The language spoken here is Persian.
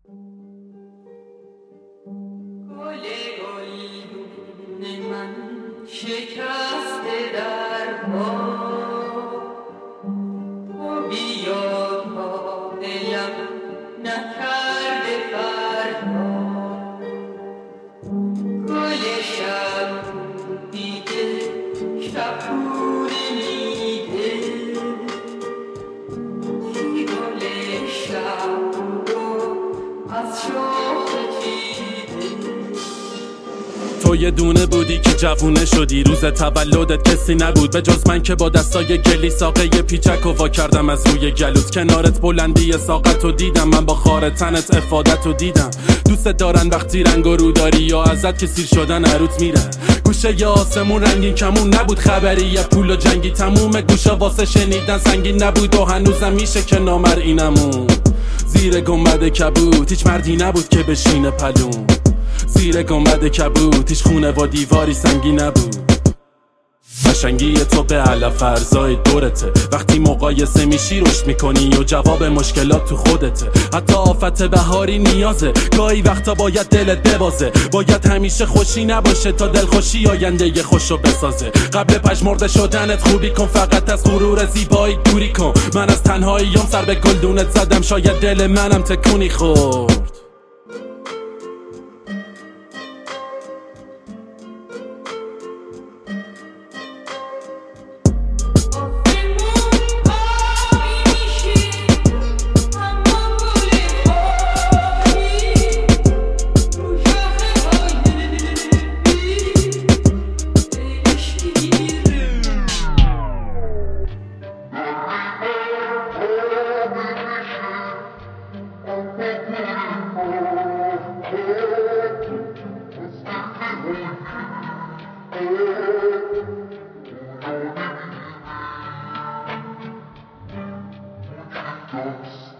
گل گلگون من شکسته در پا، تو بیا تا دلم نکرده فردا. گل شب دیده شب پوره میده، کی گل شب رو از شاخ چیده. تو یه دونه بودی که جوونه شدی، روز تولدت کسی نبود به جز من که با دستای گلی ساقه پیچک و وا کردم از روی گلوت. کنارت بلندی ساقتو دیدم، من با خار تنت افادتو دیدم. دوست دارن وقتی رنگ و رو داری یا ازت که سیر شدن عروت میرن. گوشه ی آسمون رنگین کمون نبود، خبری یه پول و جنگی تمومه. گوشه واسه شنیدن سنگین نبود و هنوزم میشه که نامرئینمون. زیر گنبد کبوت هیچ مردی نبود که بشینه پلون. زیر گنبد کبوت هیچ خونه و دیواری سنگی نبود. قشنگی تو به علف ارزای دورته، وقتی مقایسه میشی رشد میکنی و جواب مشکلات تو خودته. حتی آفت بهاری نیازه، گاهی وقتا باید دلت ببازه. باید همیشه خوشی نباشه تا دلخوشی آینده خوشو بسازه. قبل پژمرده شدنت خوبی کن، فقط از غرور زیبایی دوری کن. من از تنهاییام سر به گلدونت زدم، شاید دل منم تکونی خورد. Don't